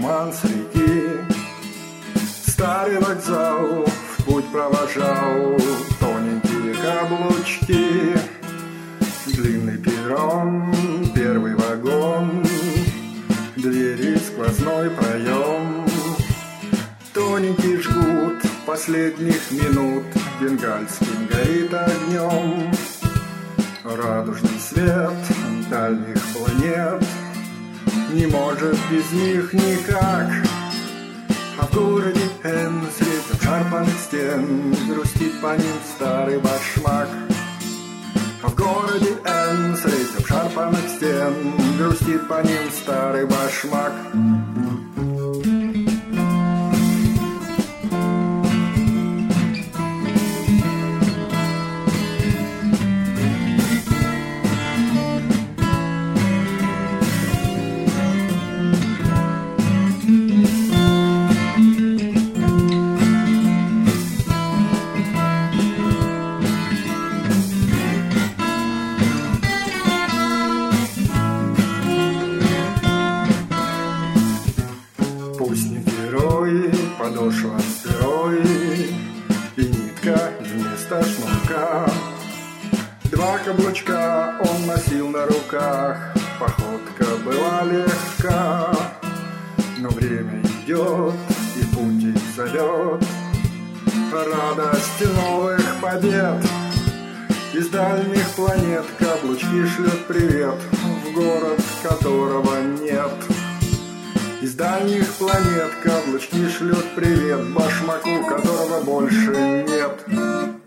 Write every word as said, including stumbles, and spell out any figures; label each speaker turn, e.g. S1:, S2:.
S1: туман с реки. Старый вокзал в путь провожал тоненькие каблучки. Длинный перрон, первый вагон, двери, сквозной проем. Тоненький жгут последних минут бенгальским горит огнем. Радужный свет дальних планет не может без них никак. А в городе Н среди обшарпанных стен грустит по ним старый башмак. А в городе Н среди обшарпанных стен грустит по ним старый башмак. Пусть не герой, подошва сырой и нитка вместо шнурка. Два каблучка он носил на руках, походка была легка. Но время идет и путь их зовет, радость новых побед. Из дальних планет каблучки шлет привет в город, которого нет. Из дальних планет каблучки шлет привет башмаку, которого больше нет.